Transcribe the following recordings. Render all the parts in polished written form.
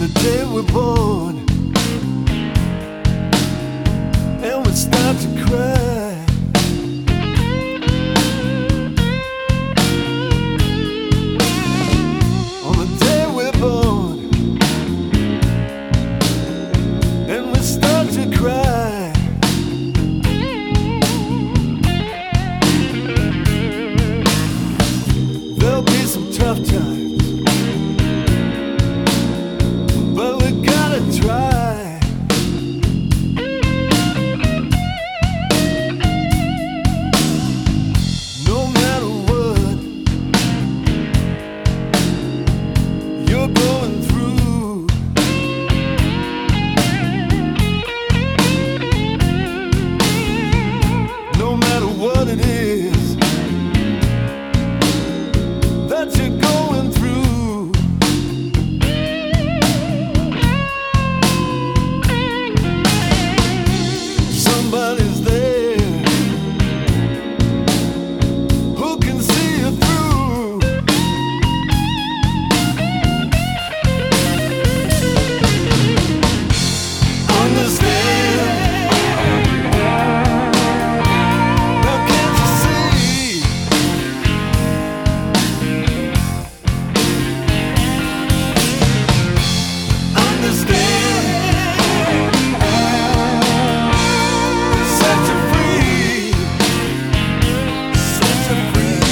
the day we're born, and we start to cry. On the day we're born, and we start to cry. There'll be some tough times, but we gotta try. No matter what you're going through, no matter what it is that you're going through, somebody's there who can see you through. Understand? Now can't you see? Set you free, set you free.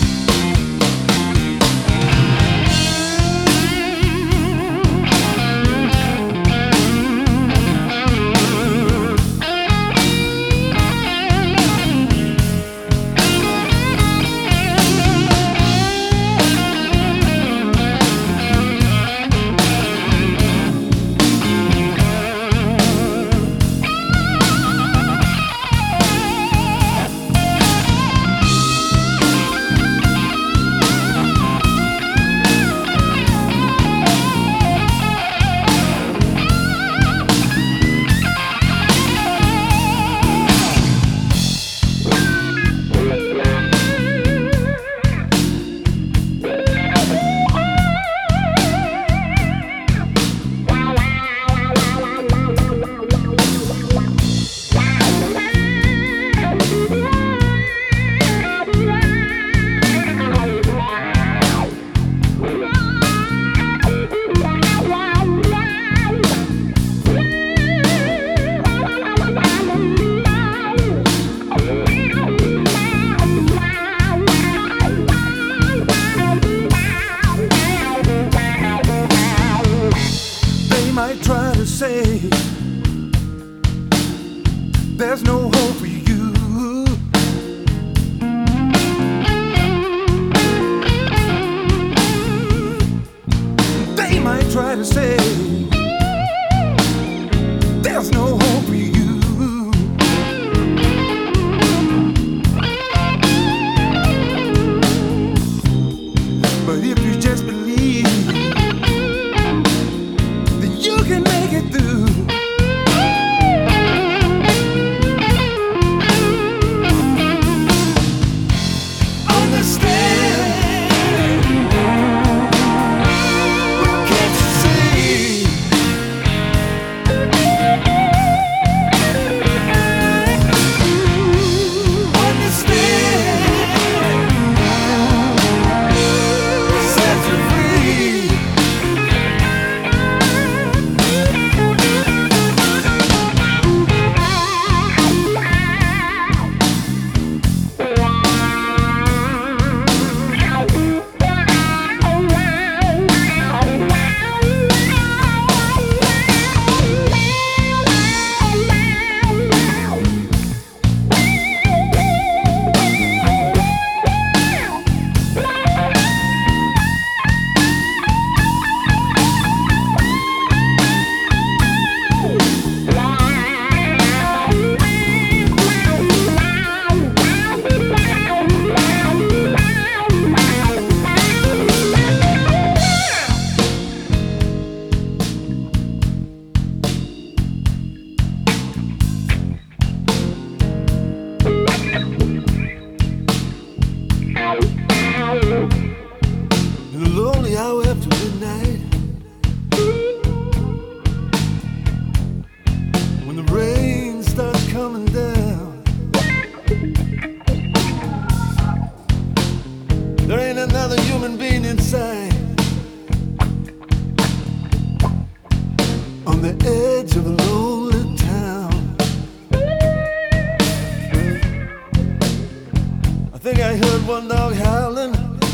They might try to say there's no hope for you. They might try to say there's no hope for you. But if you just believe, you can make it through. Understand? Well, can't you see? on the edge of a lonely town. I think I heard one dog howling.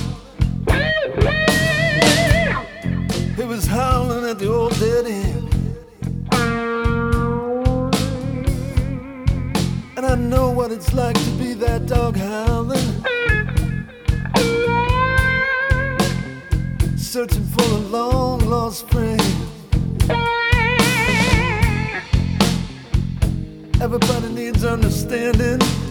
He was howling at the old dead end. And I know what it's like to be that dog howling, searching for a long lost friend. Everybody needs understanding.